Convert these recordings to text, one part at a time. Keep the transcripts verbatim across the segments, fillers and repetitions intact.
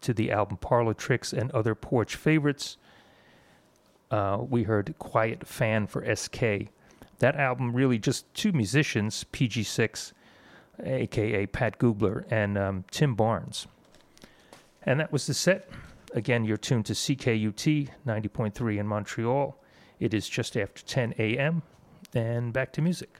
to the album Parlor Tricks and Other Porch Favorites. Uh, we heard Quiet Fan for S K. That album, really just two musicians, P G six, a k a. Pat Googler, and um, Tim Barnes. And that was the set. Again, you're tuned to C K U T ninety point three in Montreal. It is just after ten a.m. And back to music.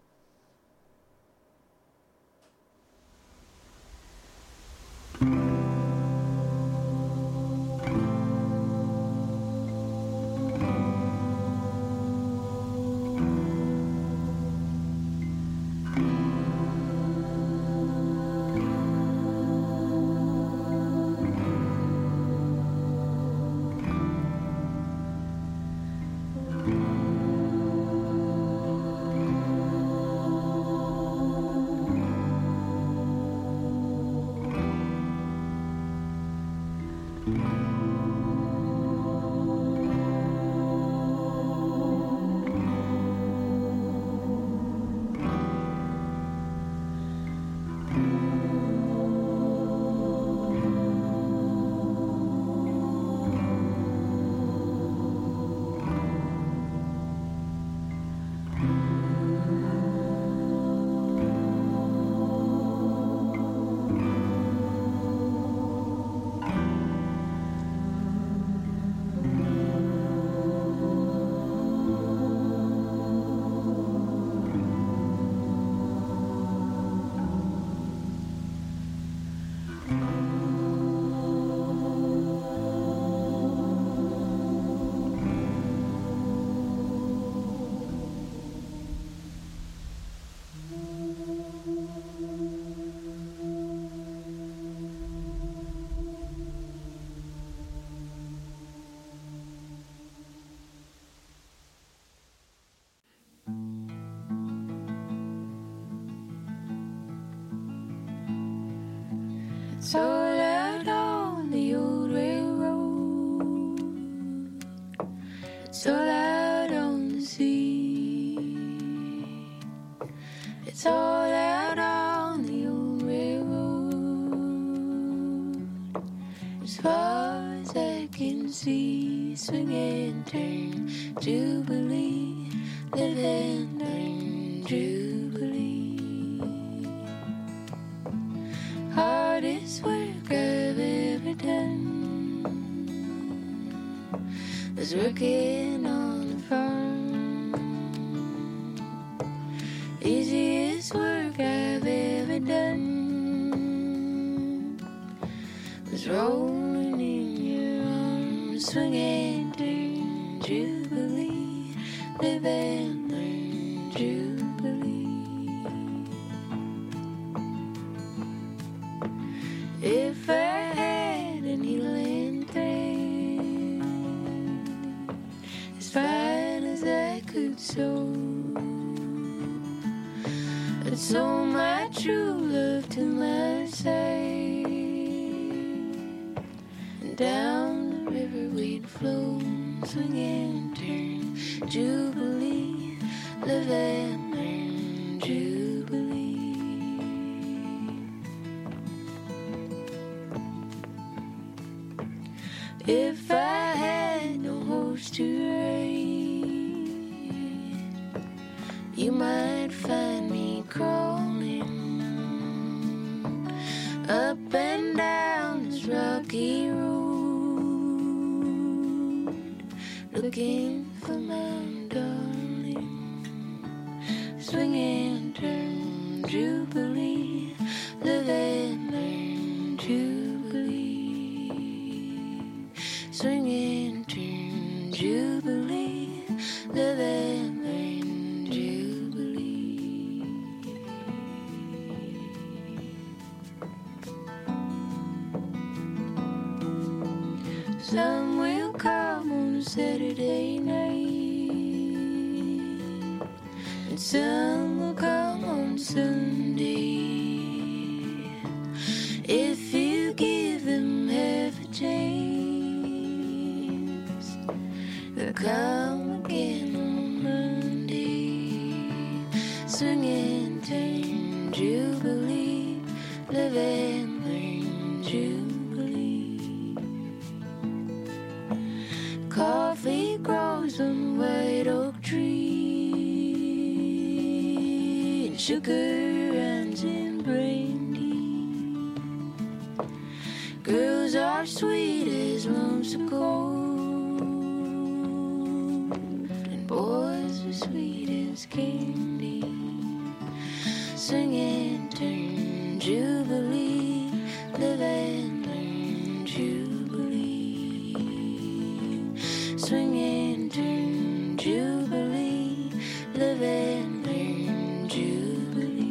So loud on the old railroad, it's so loud on the sea, it's all out on the old railroad, as far as I can see. Swing and turn, Jubilee, live and learn, Jubilee. Hardest work I've ever done was working on a farm. Easiest work I've ever done was rolling in your arms. Swing and turn, Jubilee, live and learn, Jubilee. If I had a needle and thread, as fine as I could sew, I'd sew my true love to my side, and down the river we'd flow. Swing and turn, Jubilee, live and learn, Jubilee. If I had no horse to ride, you might find me crawling up and down this rocky road, looking for my darling. Swing and turn, Jubilee, live and learn, Jubilee. Swing and turn, Jubilee, live and learn, Jubilee. Some will come on a Saturday night, and some will come on Sunday. If you give them half a chance, they'll come again on Monday. Swing and turn, Jubilee, live and learn, Jubilee. sugar runs in brandy. Girls are sweet as lumps of gold, and boys are sweet as candy. Singing turn jubilee, live and learn jubilee. Swinging turn jubilee, live and learn jubilee.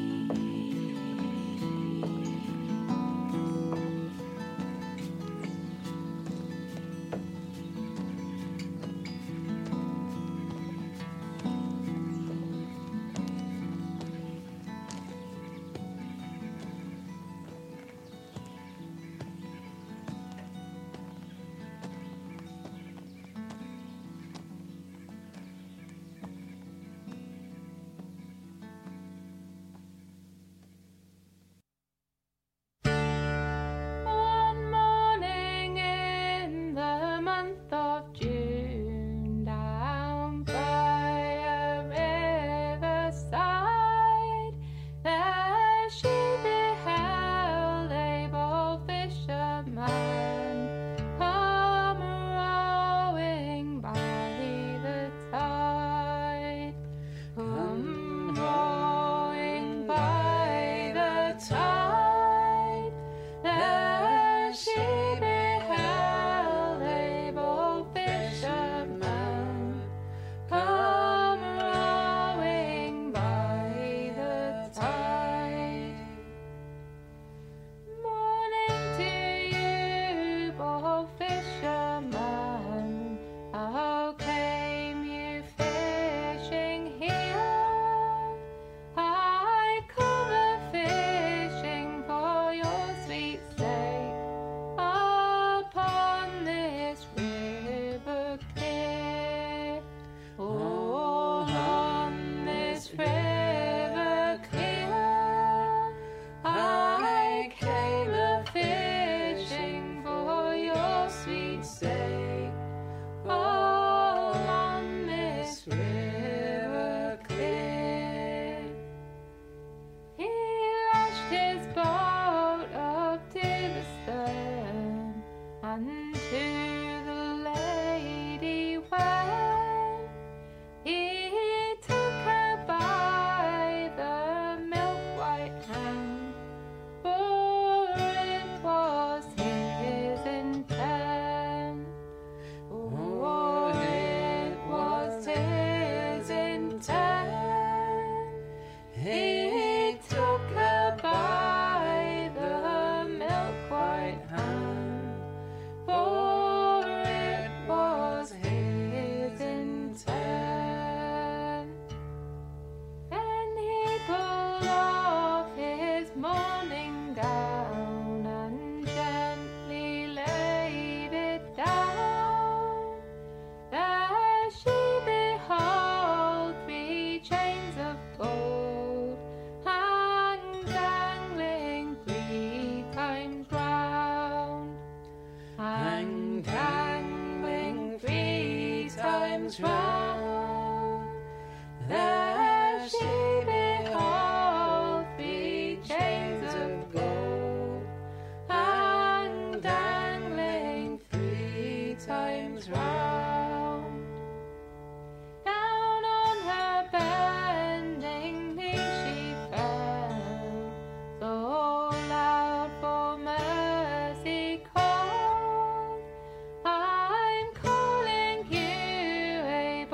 One morning in the month of June, down by a riverside, there she beheld a bold fisherman come rowing by the tide, come rowing by the tide. There she beheld a bold fisherman come rowing by the tide. Morning to you, bold fisherman, how came you fishing here? I come a-fishing for your sweet sake upon this river clear. Oh, on this river clear, I came a-fishing for your sweet sake. Oh, on this river clear. He lashed his boat up to the stern, and to the lady went. He took her by the milk-white hand, for it was his intent. Oh, it was his intent. He took her by the milk-white hand, for it was his intent. Then he pulled off his morning gown and gently laid it down. There she beheld three chains of gold hang dangling three times round, hang dangling three times round. There she beheld three chains of gold hang dangling three times round. Down on her bending knee she fell, so loud for mercy called, I'm calling you, a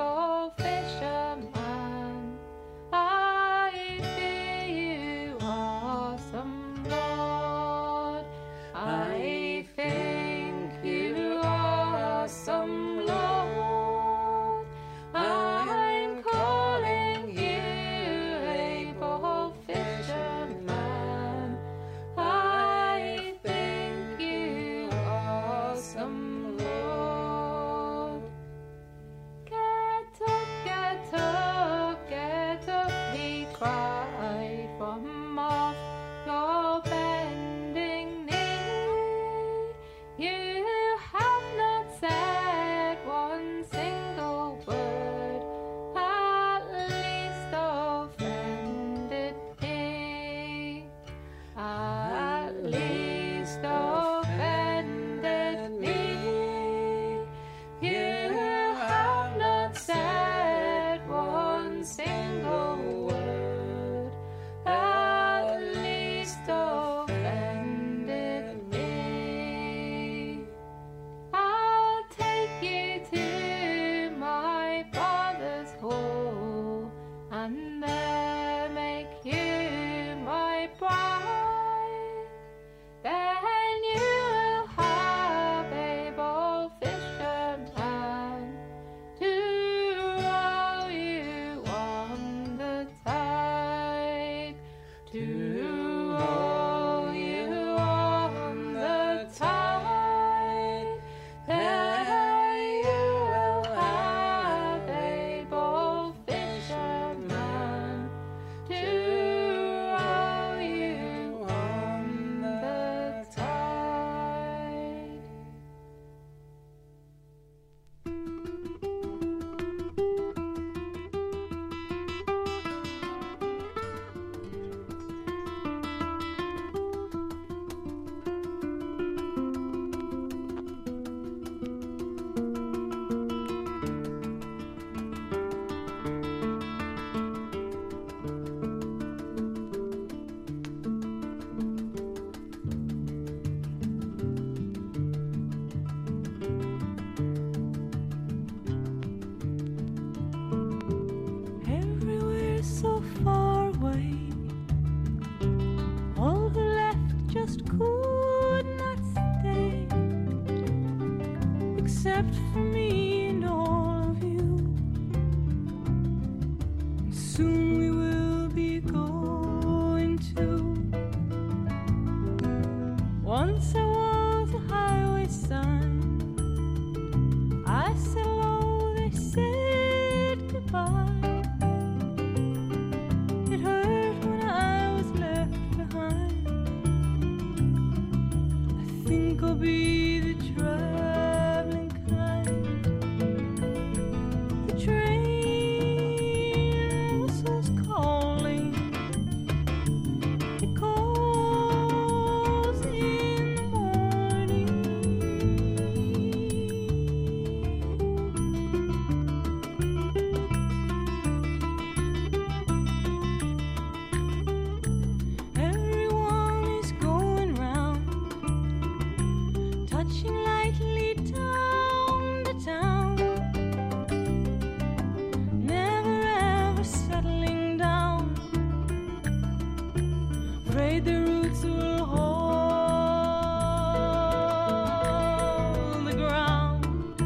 Once I was a highway sign. I said hello, they said goodbye. It hurt when I was left behind. I think I'll be the traveling kind. The train whistles calling. It calls in the morning. Everyone is going round, touching lightly town to town, never ever settling down. Afraid the roots will hold the ground.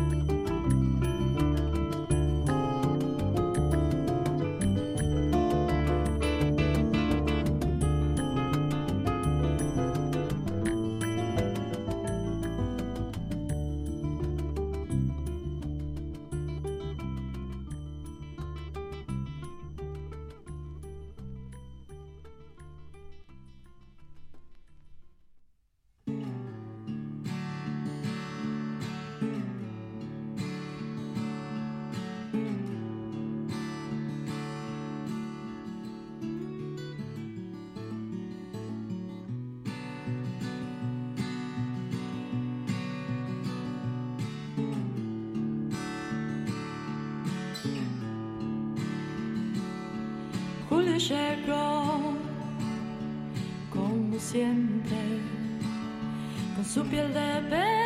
Julio llegó, como siempre, con su piel de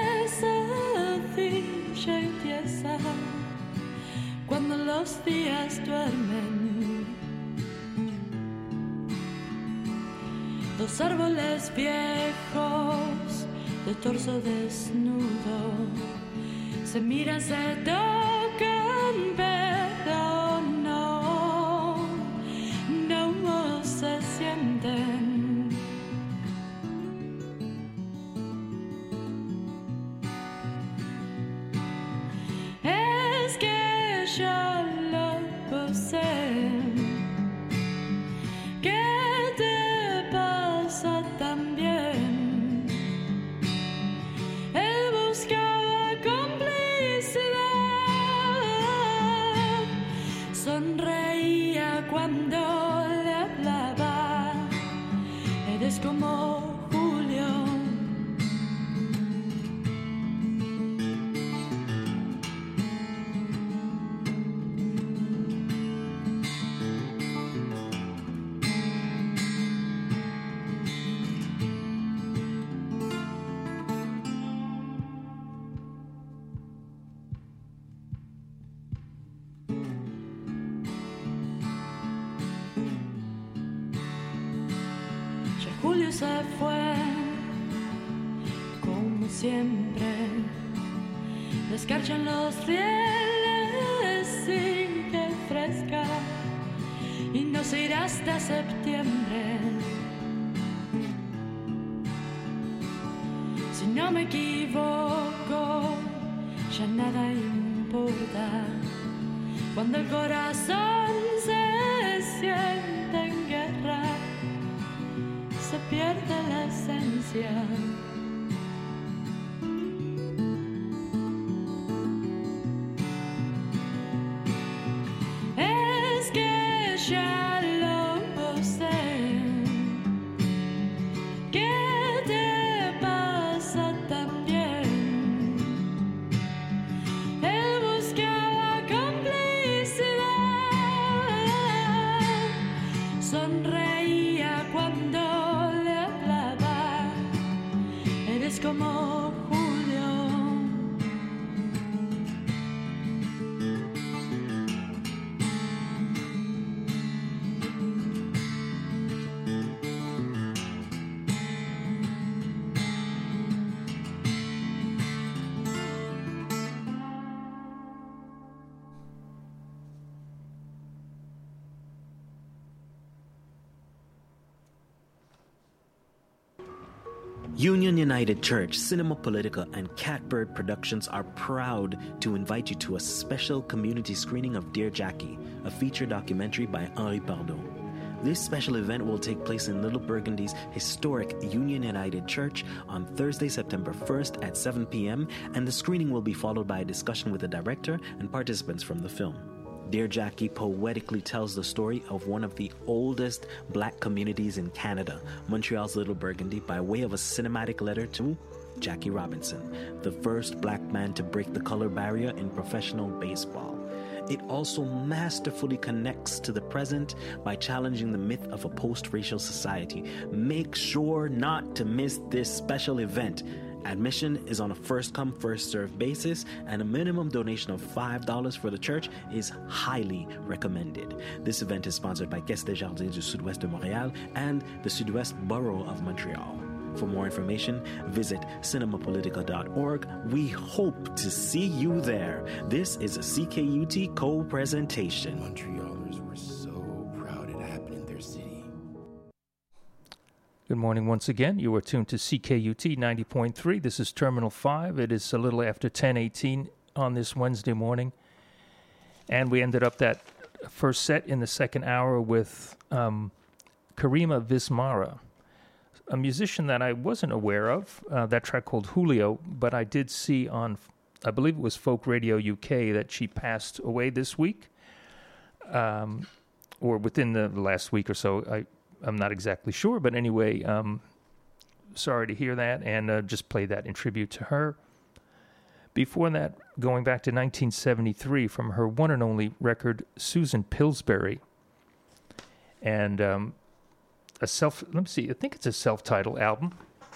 pesadilla y tiesa. Cuando los días duermen, dos árboles viejos de torso desnudo se miran, se tocan, pero no, no se sienten. Es que ya lo posee. ¿Qué te pasa también? Él buscaba complicidad, sonreía cuando le hablaba. Eres como Julio. Ya Julio se fue, como siempre. La escarcha en los rieles sigue fresca y no se irá hasta septiembre. Si no me equivoco, ya nada importa. Cuando el corazón se siente en guerra, se pierde la esencia. Es que ya lo sé. ¿Qué te pasa también? Él buscaba complicidad, sonreía cuando le hablaba. Eres como Julio. Union United Church, Cinema Politica, and Catbird Productions are proud to invite you to a special community screening of Dear Jackie, a feature documentary by Henri Pardot. This special event will take place in Little Burgundy's historic Union United Church on Thursday, September first at seven p.m., and the screening will be followed by a discussion with the director and participants from the film. Dear Jackie poetically tells the story of one of the oldest black communities in Canada, Montreal's Little Burgundy, by way of a cinematic letter to Jackie Robinson, the first black man to break the color barrier in professional baseball. It also masterfully connects to the present by challenging the myth of a post-racial society. Make sure not to miss this special event. Admission is on a first-come, first-served basis, and a minimum donation of five dollars for the church is highly recommended. This event is sponsored by Caisse des Jardins du Sud-Ouest de Montréal and the Sud-Ouest Borough of Montreal. For more information, visit cinema politica dot org. We hope to see you there. This is a C K U T co-presentation. Montrealers were so proud it happened in their city. Good morning once again. You are tuned to C K U T ninety point three. This is Terminal five. It is a little after ten eighteen on this Wednesday morning. And we ended up that first set in the second hour with um, Karima Vismara, a musician that I wasn't aware of, uh, that track called Julio, but I did see on, I believe it was Folk Radio U K, that she passed away this week, um, or within the last week or so. I, I'm not exactly sure, but anyway, um, sorry to hear that, and uh, just play that in tribute to her. Before that, going back to nineteen seventy-three, from her one and only record, Susan Pillsbury, and um, a self, let me see, I think it's a self-titled album.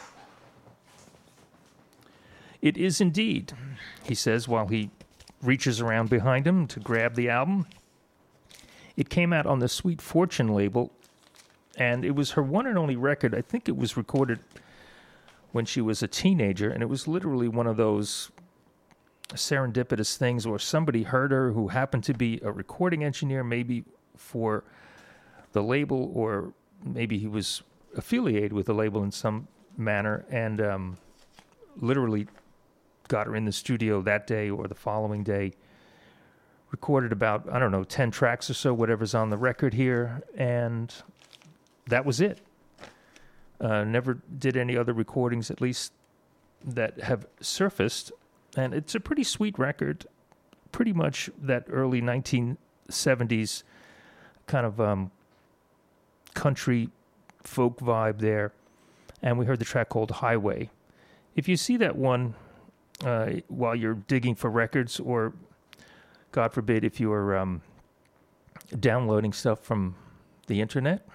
It is indeed, he says, while he reaches around behind him to grab the album. It came out on the Sweet Fortune label, and it was her one and only record. I think it was recorded when she was a teenager, and it was literally one of those serendipitous things where somebody heard her who happened to be a recording engineer, maybe for the label, or maybe he was affiliated with the label in some manner, and um, literally got her in the studio that day or the following day, recorded about, I don't know, ten tracks or so, whatever's on the record here, and that was it. Uh, never did any other recordings, at least, that have surfaced. And it's a pretty sweet record, pretty much that early nineteen seventies kind of um, country folk vibe there. And we heard the track called Highway. If you see that one uh, while you're digging for records, or God forbid if you're um, downloading stuff from the internet,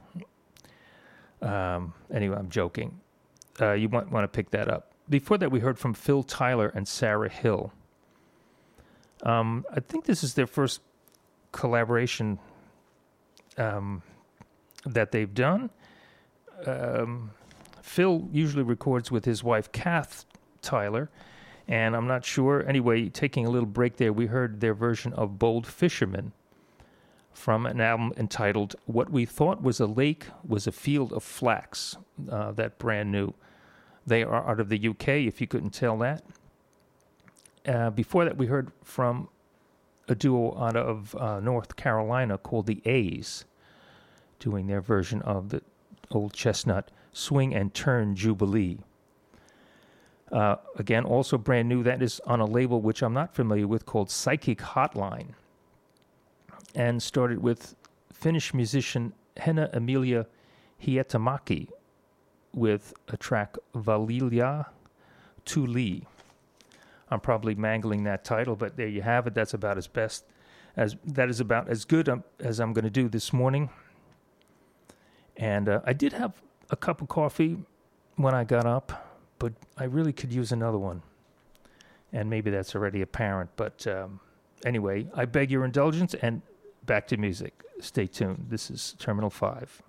Um, anyway, I'm joking. Uh, you might want to pick that up. Before that, we heard from Phil Tyler and Sarah Hill. Um, I think this is their first collaboration um, that they've done. Um, Phil usually records with his wife, Kath Tyler, and I'm not sure. Anyway, taking a little break there, we heard their version of Bold Fisherman from an album entitled What We Thought Was a Lake Was a Field of Flax, uh, that brand new. They are out of the U K, if you couldn't tell that. Uh, before that, we heard from a duo out of uh, North Carolina called the A's, doing their version of the old chestnut Swing and Turn Jubilee. Uh, again, also brand new, that is on a label which I'm not familiar with, called Psychic Hotline, and started with Finnish musician Henna Emilia Hietamaki with a track Valilia Tuli. I'm probably mangling that title, but there you have it. That's about as best as that is about as good um, as I'm going to do this morning. And uh, I did have a cup of coffee when I got up, but I really could use another one. And maybe that's already apparent. But um, anyway, I beg your indulgence, and back to music. Stay tuned. This is Terminal five.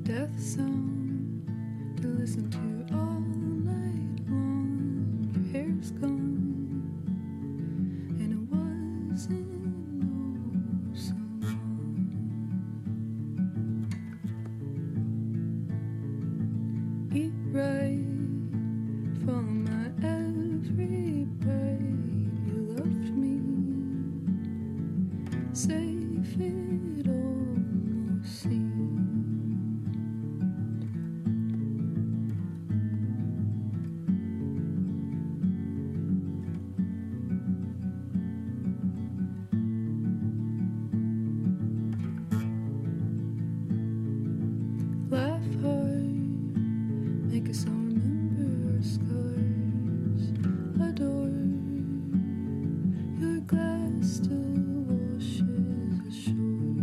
death song to listen to all night long. Your hair's gone, and it wasn't oh so long. Eat right, follow my every bite. You loved me, safe it almost seemed. Laugh hard, make us all remember our scars. Adore, your glass still washes ashore.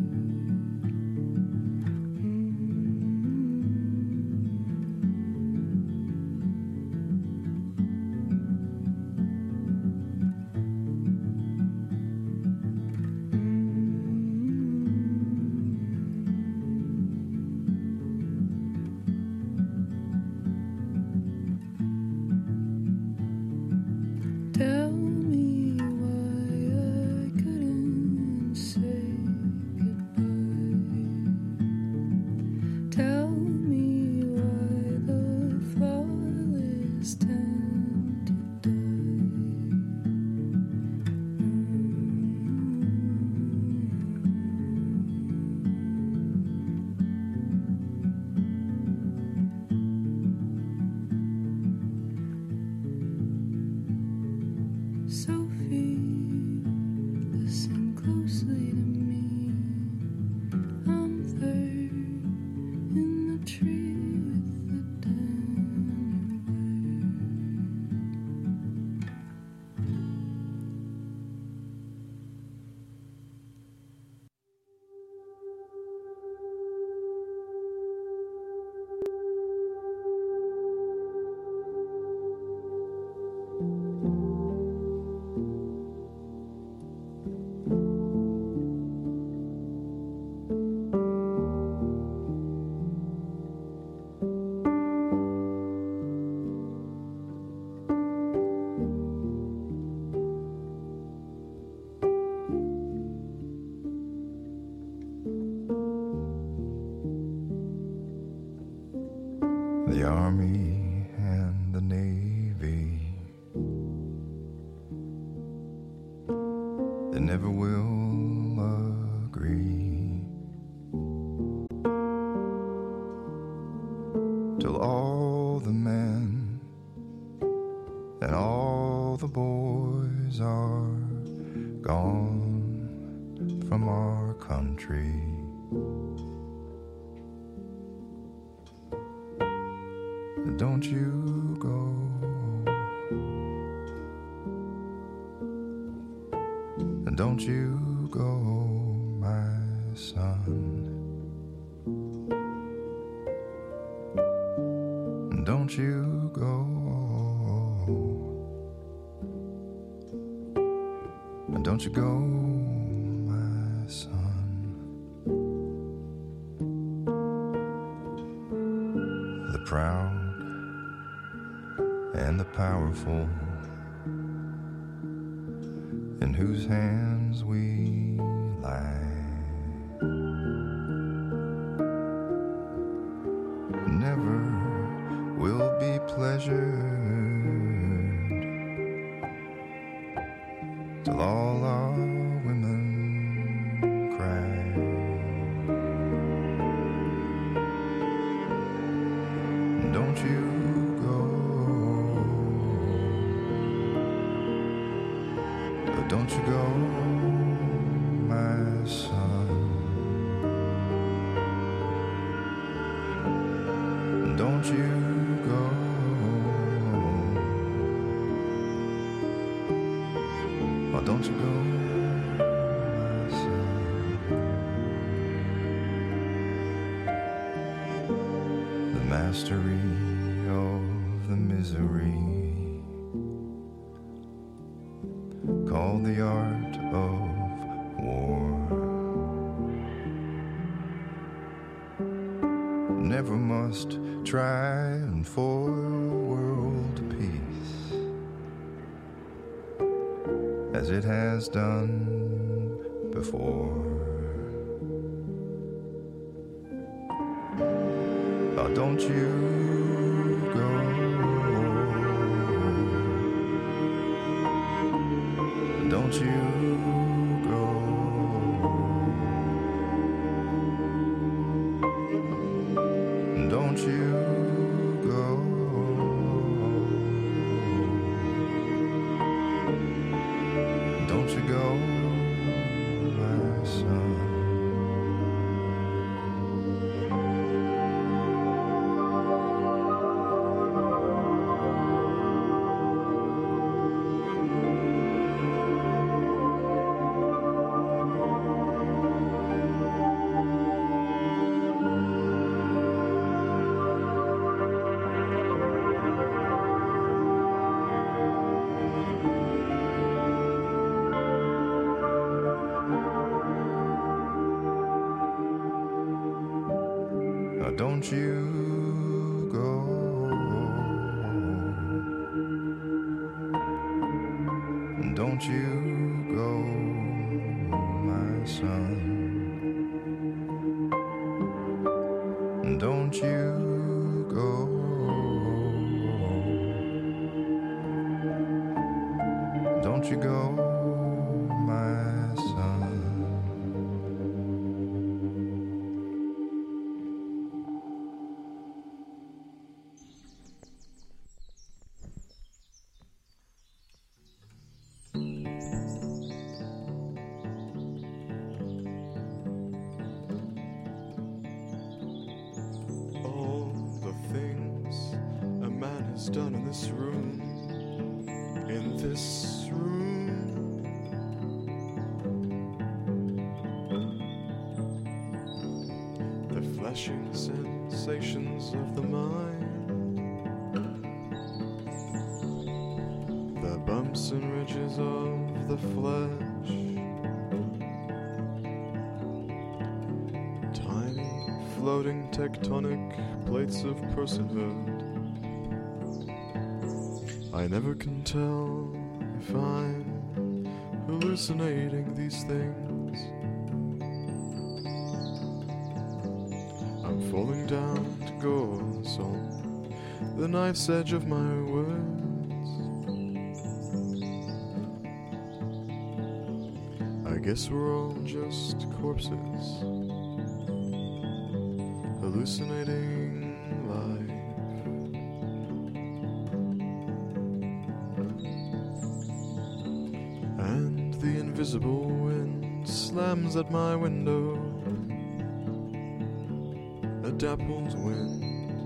Tell me why I couldn't say goodbye. Tell me why the flawless tend to die. Sophie, listen closely to me. I'm there in the tree with the dinnerware. The Army and the Navy, they never will agree till all the men and all the boys are gone from our country. Don't you go, don't you go, my son. Don't you go, don't you go, my son. The proud and the powerful, in whose hands we lie, never will be pleasured till all our women cry. Don't you don't you go, my son. Don't you go, oh, don't you go, my son. The mastery of the misery called the art of war never must try and for world peace as it has done before. Oh, don't you go. Don't you go. Don't you go. Don't you go, my son. Don't you go. Don't you go, my son. Don't you go. Don't you go, my son. Done in this room, in this room. The flashing sensations of the mind, the bumps and ridges of the flesh, tiny floating tectonic plates of personhood. I never can tell if I'm hallucinating these things. I'm falling down to gauze on the knife's edge of my words. I guess we're all just corpses hallucinating life. The invisible wind slams at my window, a dappled wind,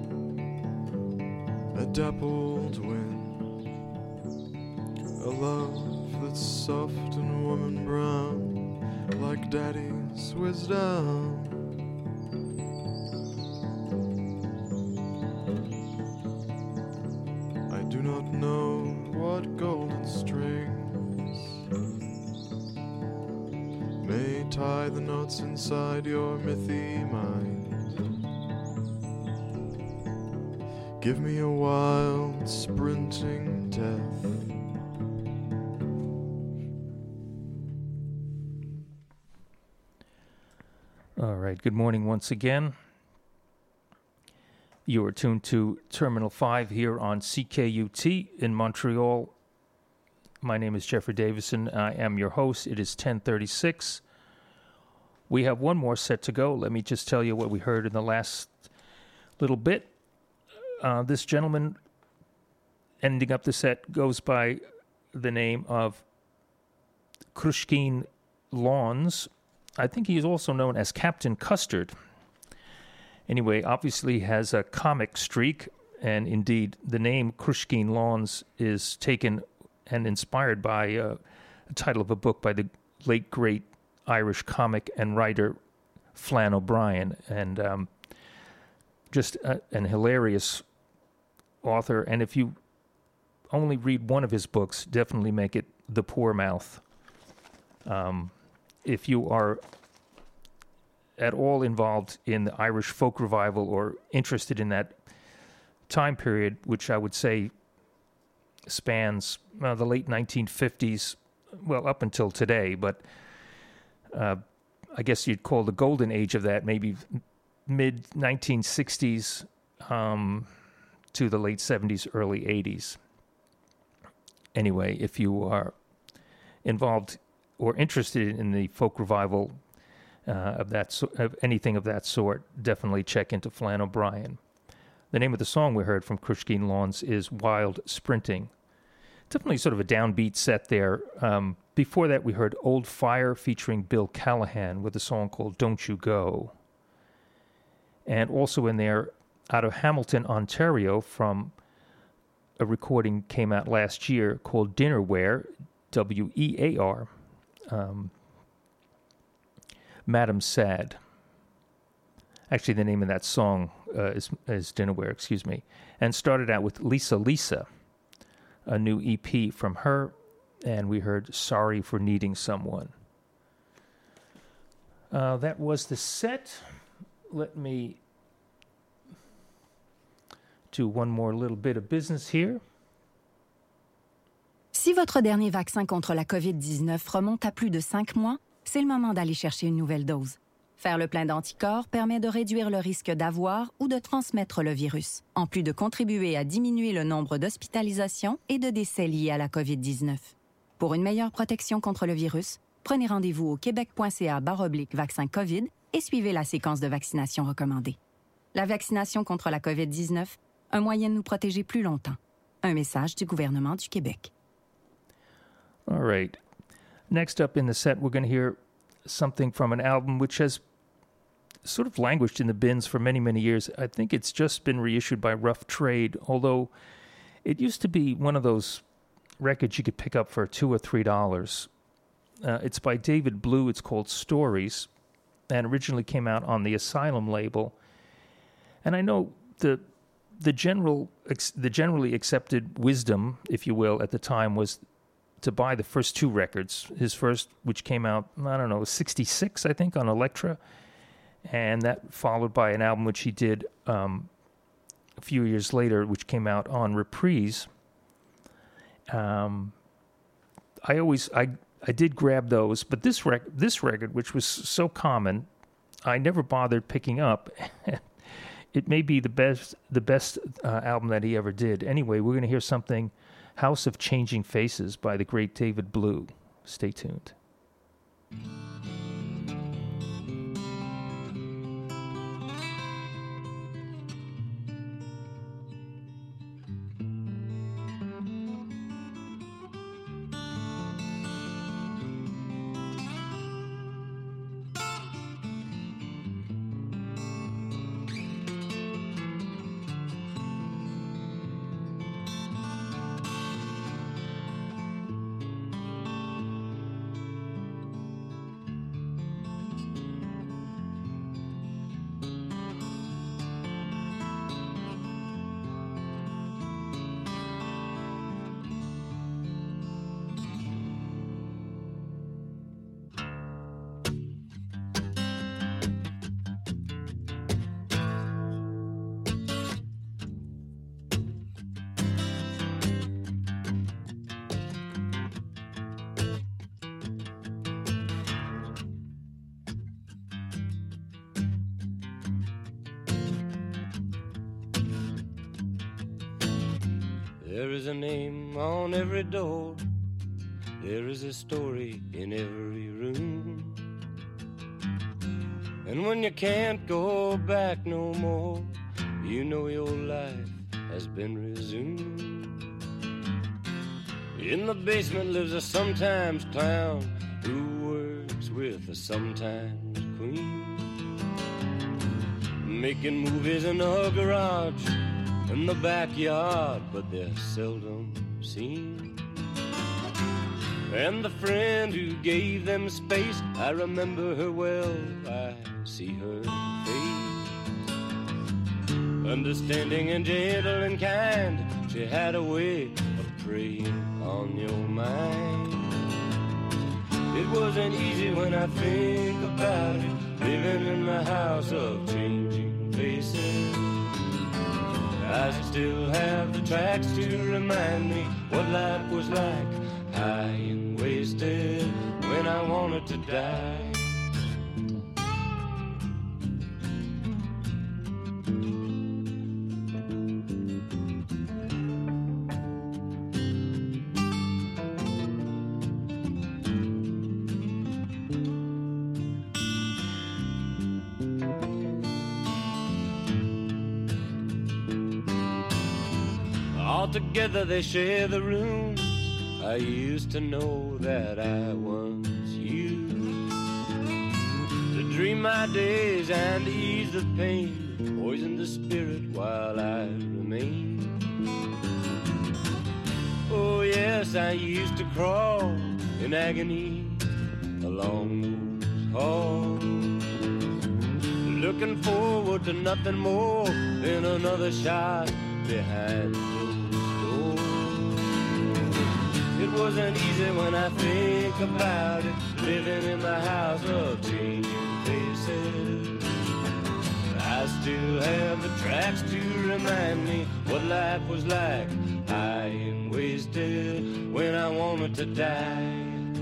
a dappled wind, a love that's soft and warm and brown, like daddy's wisdom. I do not know what golden strings may tie the knots inside your mythy mind. Give me a wild, sprinting death. All right, good morning once again. You are tuned to Terminal five here on C K U T in Montreal. My name is Jeffrey Davison. I am your host. It is ten thirty-six. We have one more set to go. Let me just tell you what we heard in the last little bit. Uh, this gentleman ending up the set goes by the name of Krushkin Lawns. I think he is also known as Captain Custard. Anyway, obviously has a comic streak, and indeed the name Krushkin Lawns is taken and inspired by uh, the title of a book by the late, great Irish comic and writer Flann O'Brien, and um, just a, an hilarious author. And if you only read one of his books, definitely make it The Poor Mouth. Um, if you are at all involved in the Irish folk revival or interested in that time period, which I would say spans uh, the late nineteen fifties, well, up until today, but uh, I guess you'd call the golden age of that maybe mid nineteen sixties um, to the late seventies, early eighties. Anyway, if you are involved or interested in the folk revival uh, of that so- of anything of that sort, definitely check into Flann O'Brien. The name of the song we heard from Krushkeen Lawns is Wild Sprinting. Definitely sort of a downbeat set there. Um, before that, we heard Old Fire featuring Bill Callahan with a song called Don't You Go. And also in there, out of Hamilton, Ontario, from a recording came out last year called Dinnerware, W E A R, um, Madam Sad. Actually, the name of that song uh, is, is Dinnerware, excuse me. And started out with Lisa Lisa, a new E P from her, and we heard Sorry for Needing Someone. Uh, that was the set. Let me do one more little bit of business here. Si votre dernier vaccin contre la covid dix-neuf remonte à plus de cinq mois, c'est le moment d'aller chercher une nouvelle dose. Faire le plein d'anticorps permet de réduire le risque d'avoir ou de transmettre le virus, en plus de contribuer à diminuer le nombre d'hospitalisations et de décès liés à la covid dix-neuf. Pour une meilleure protection contre le virus, prenez rendez-vous au québec.ca barre oblique vaccin COVID et suivez la séquence de vaccination recommandée. La vaccination contre la covid dix-neuf, un moyen de nous protéger plus longtemps. Un message du gouvernement du Québec. All right. Next up in the set, we're going to hear something from an album which has sort of languished in the bins for many, many years. I think it's just been reissued by Rough Trade, although it used to be one of those records you could pick up for two or three dollars. Uh, it's by David Blue. It's called Stories, and originally came out on the Asylum label. And I know the the general the generally accepted wisdom, if you will, at the time was to buy the first two records. His first, which came out, I don't know, sixty-six, I think, on Elektra, and that followed by an album which he did um, a few years later, which came out on Reprise. Um, I always, I, I did grab those, but this rec- this record, which was so common, I never bothered picking up. It may be the best, the best uh, album that he ever did. Anyway, we're going to hear something. House of Changing Faces by the great David Blue. Stay tuned. There is a name on every door. There is a story in every room. And when you can't go back no more, you know your life has been resumed. In the basement lives a sometimes clown who works with a sometimes queen, making movies in the garage, in the backyard, but they're seldom seen. And the friend who gave them space, I remember her well, I see her face. Understanding and gentle and kind, she had a way of preying on your mind. It wasn't easy when I think about it, living in the house of changing faces. I still have the tracks to remind me what life was like, high and wasted, when I wanted to die. Together they share the rooms. I used to know that I once used to dream my days and to ease the pain, poison the spirit while I remain. Oh yes, I used to crawl in agony along those halls, looking forward to nothing more than another shot behind those. It wasn't easy when I think about it, living in the house of changing faces. I still have the tracks to remind me what life was like, high and wasted, when I wanted to die.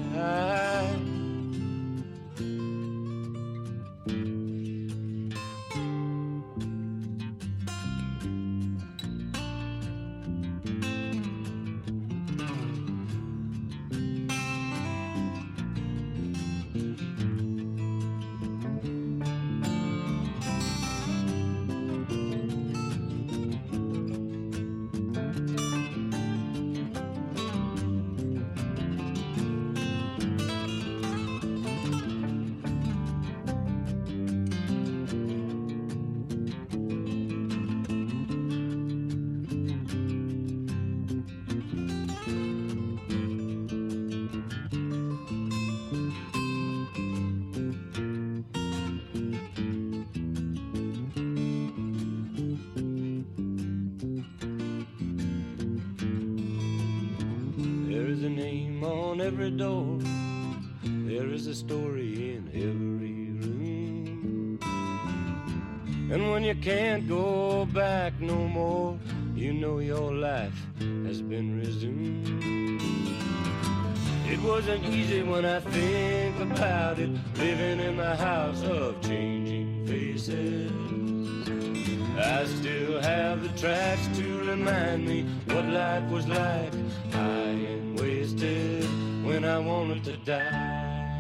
Every door, there is a story in every room. And when you can't go back no more, you know your life has been resumed. It wasn't easy when I think about it, living in the house of changing faces. I still have the tracks to remind me what life was like, high and wasted, when I wanted to die.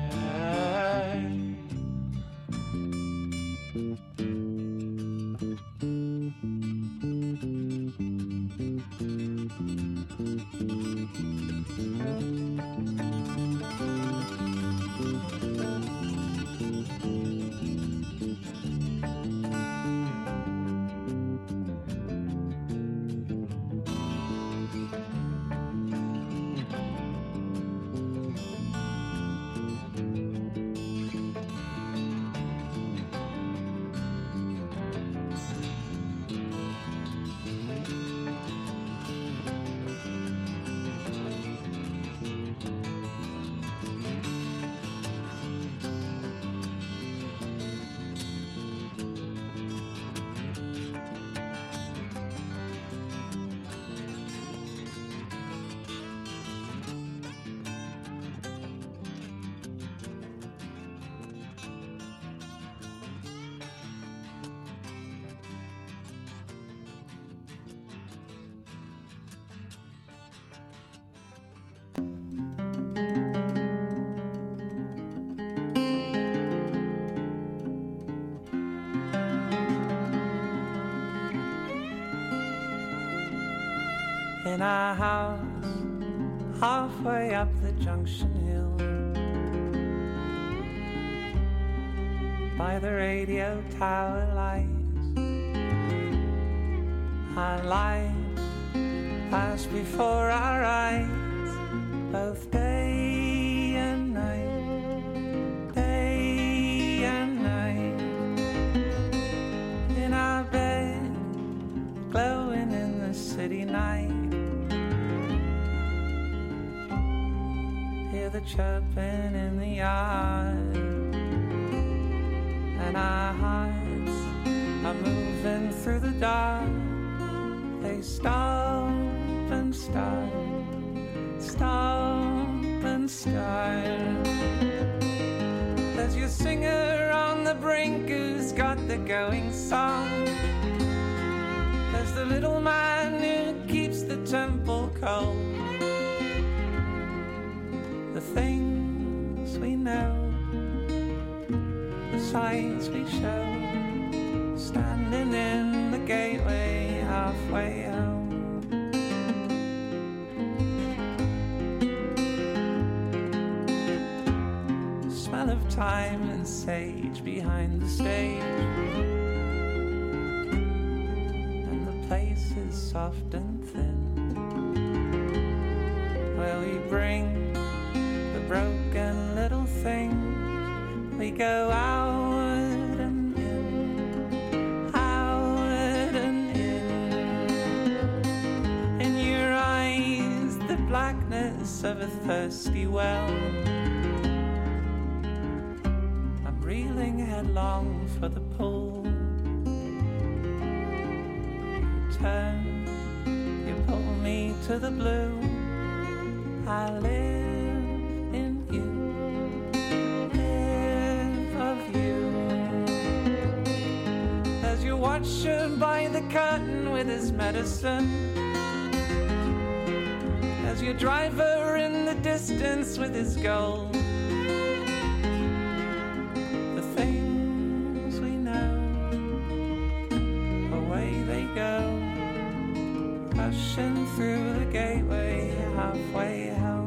In our house, halfway up the junction hill, by the radio tower lies, our lives pass before our eyes, both day and night, day and night. In our bed, glowing in the city night, hear the chirping in the yard when our hearts are moving through the dark, they stop and start, stop and start. There's your singer on the brink who's got the going song. There's the little man who keeps the temple cold. The things we know, the sights we show, standing in the gateway halfway home. The smell of thyme and sage behind the stage, and the place is soft and thin, where we bring the broken little things. We go outward and in, outward and in. In your eyes, the blackness of a thirsty well. I'm reeling headlong for the pool. You turn, you pull me to the blue. I live in you. Your watcher by the curtain with his medicine, as your driver in the distance with his gold. The things we know, away they go, rushing through the gateway halfway home.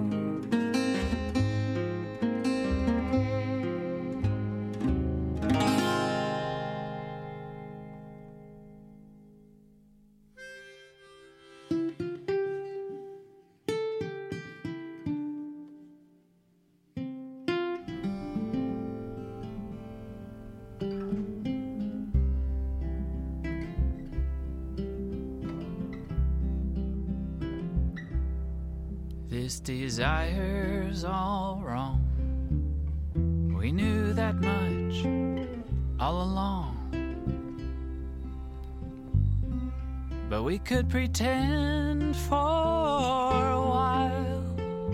This desire's all wrong. We knew that much all along. But we could pretend for a while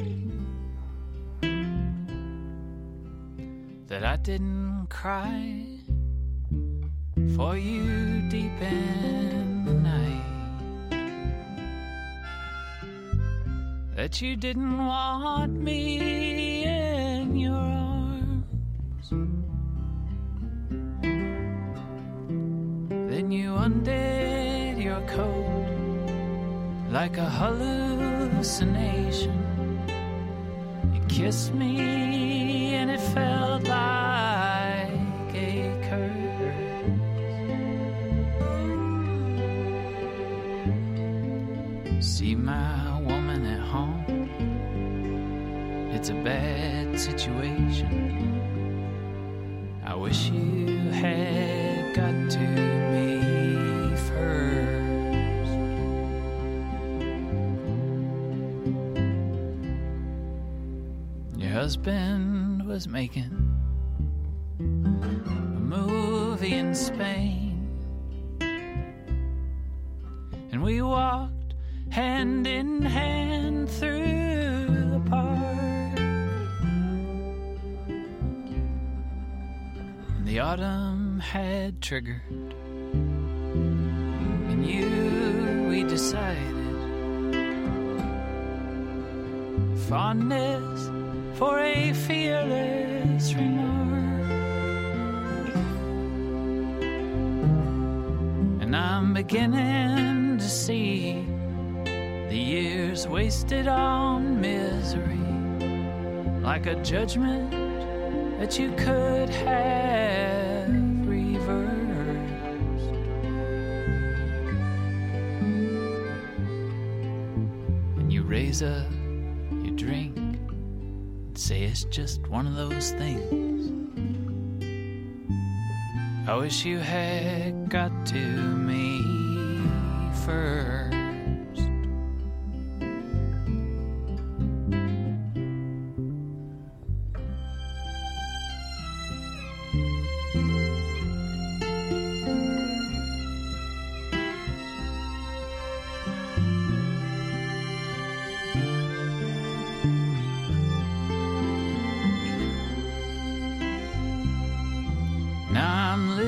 that I didn't cry for you deep in the night, that you didn't want me in your arms. Then you undid your coat like a hallucination. You kissed me and it felt like a curse. See my woman at home, it's a bad situation. I wish you had got to me first. Your husband was making a movie in Spain, and we walked hand in hand through the park. And the autumn had triggered, and you, we decided, fondness for a fearless remark. And I'm beginning to see the years wasted on misery, like a judgment that you could have reversed. And you raise up your drink and say it's just one of those things. I wish you had got to me first.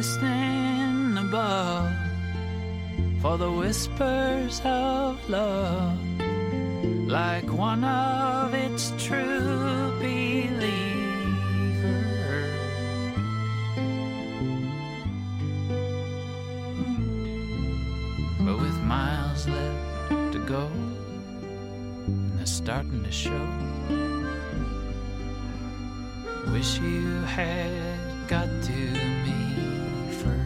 listening above for the whispers of love, like one of its true believers. But with miles left to go, and they're starting to show, wish you had got to me first.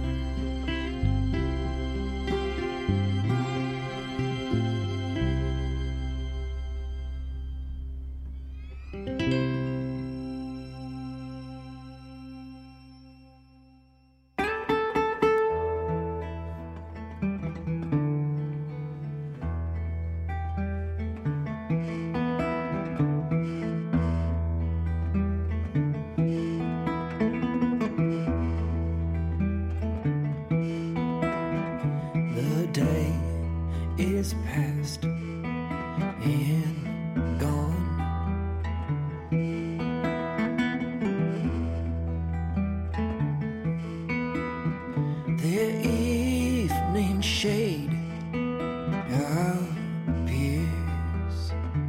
The day is past and gone. The evening shade appears.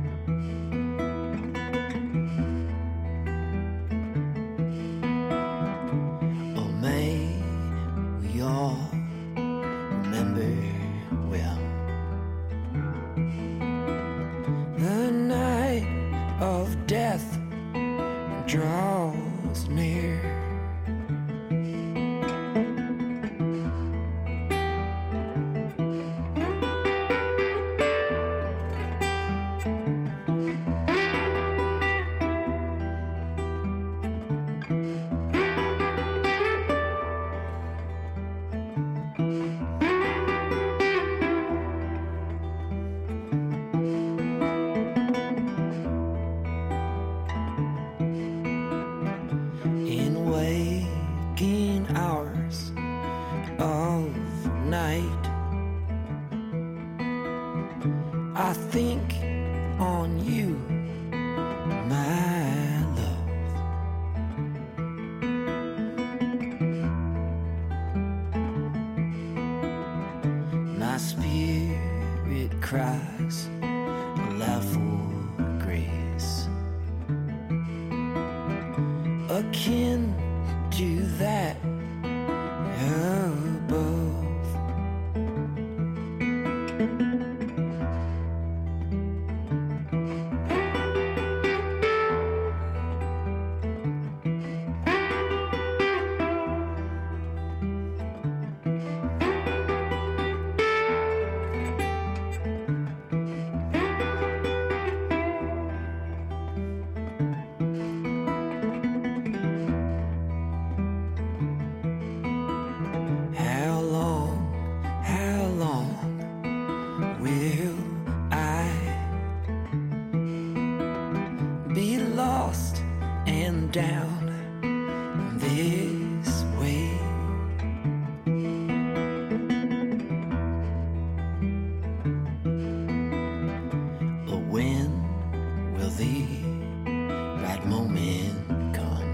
Oh, may we all remember well the night of death draws near. In waking hours of night, I think on you, my love. My spirit cries aloud for grace, akin to that above. How long, how long will I be lost and down this way? Or when will the right moment come?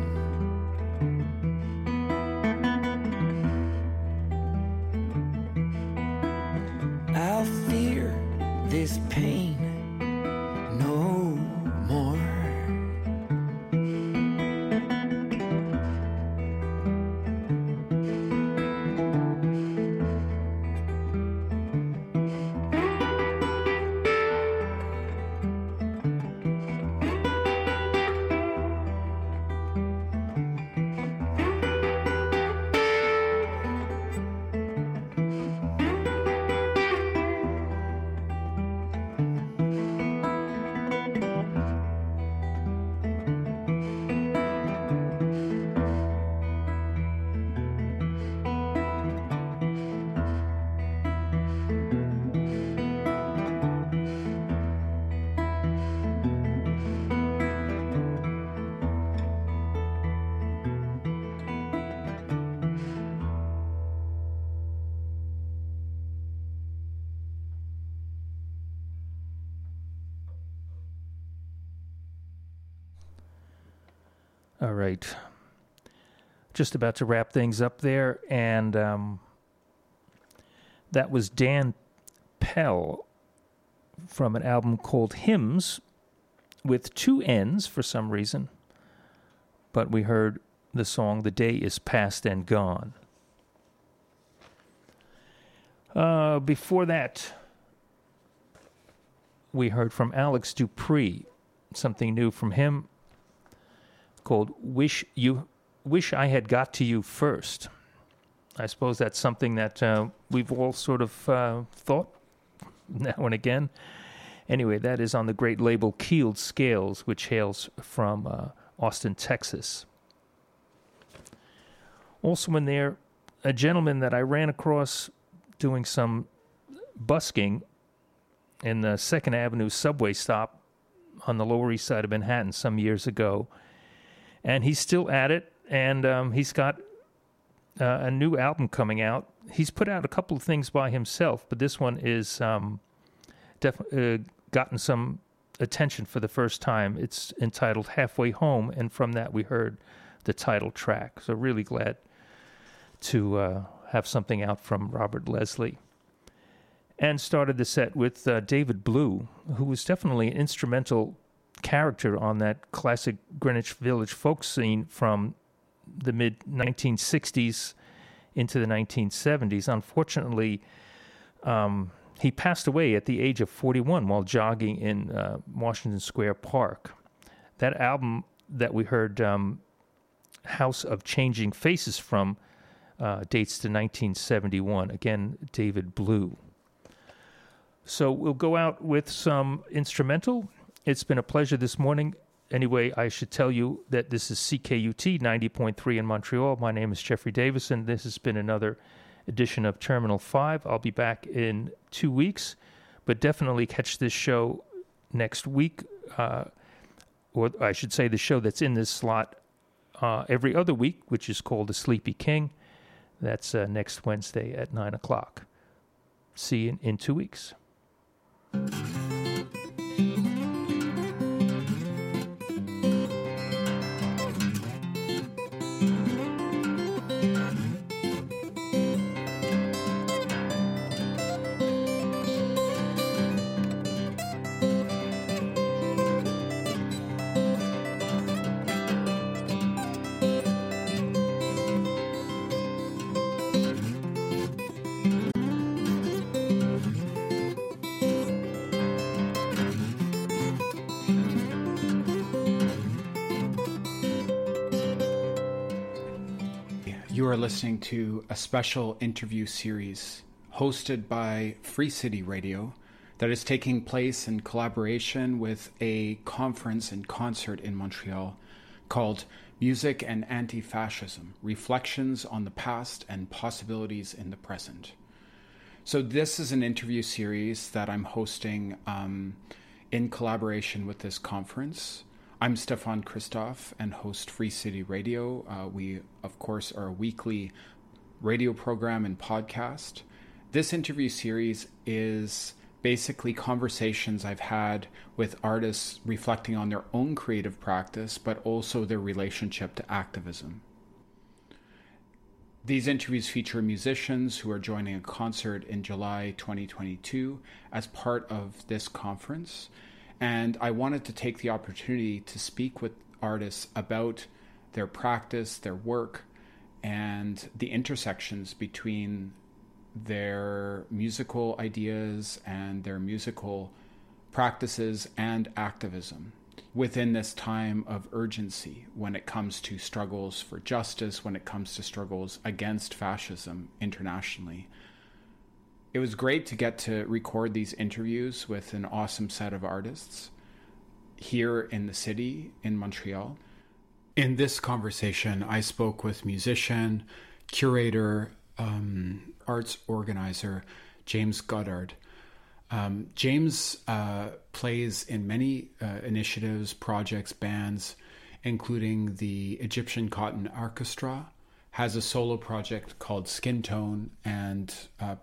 I'll fear this pain no more. All right. just about to wrap things up there, and um, that was Dan Pell from an album called Hymns, with two N's for some reason, but we heard the song The Day Is Past and Gone. Uh, before that, we heard from Alex Dupree, something new from him called Wish You Wish I Had Got to You First. I suppose that's something that uh, we've all sort of uh, thought now and again. Anyway, that is on the great label Keeled Scales, which hails from uh, Austin, Texas. Also in there, a gentleman that I ran across doing some busking in the Second Avenue subway stop on the Lower East Side of Manhattan some years ago. And he's still at it, and um, he's got uh, a new album coming out. He's put out a couple of things by himself, but this one is um, definitely uh, gotten some attention for the first time. It's entitled Halfway Home, and from that we heard the title track. So really glad to uh, have something out from Robert Leslie. And started the set with uh, David Blue, who was definitely an instrumental character on that classic Greenwich Village folk scene from the mid nineteen sixties into the nineteen seventies. Unfortunately, um, he passed away at the age of forty-one while jogging in uh, Washington Square Park. That album that we heard, um, House of Changing Faces from, uh, dates to nineteen seventy-one. Again, David Blue. So we'll go out with some instrumental. It's been a pleasure this morning. Anyway, I should tell you that this is C K U T ninety point three in Montreal. My name is Jeffrey Davison. This has been another edition of Terminal five. I'll be back in two weeks, but definitely catch this show next week, uh, or I should say the show that's in this slot uh, every other week, which is called The Sleepy King. That's uh, next Wednesday at nine o'clock. See you in, in two weeks. You are listening to a special interview series hosted by Free City Radio that is taking place in collaboration with a conference and concert in Montreal called Music and Anti-Fascism, Reflections on the Past and Possibilities in the Present. So this is an interview series that I'm hosting um, in collaboration with this conference. I'm Stefan Christoff and host Free City Radio. Uh, we, of course, are a weekly radio program and podcast. This interview series is basically conversations I've had with artists reflecting on their own creative practice, but also their relationship to activism. These interviews feature musicians who are joining a concert in July twenty twenty-two as part of this conference. And I wanted to take the opportunity to speak with artists about their practice, their work, and the intersections between their musical ideas and their musical practices and activism within this time of urgency when it comes to struggles for justice, when it comes to struggles against fascism internationally. It was great to get to record these interviews with an awesome set of artists here in the city, in Montreal. In this conversation, I spoke with musician, curator, um, arts organizer, James Goddard. Um, James uh, plays in many uh, initiatives, projects, bands, including the Egyptian Cotton Orchestra, has a solo project called Skin Tone, and uh,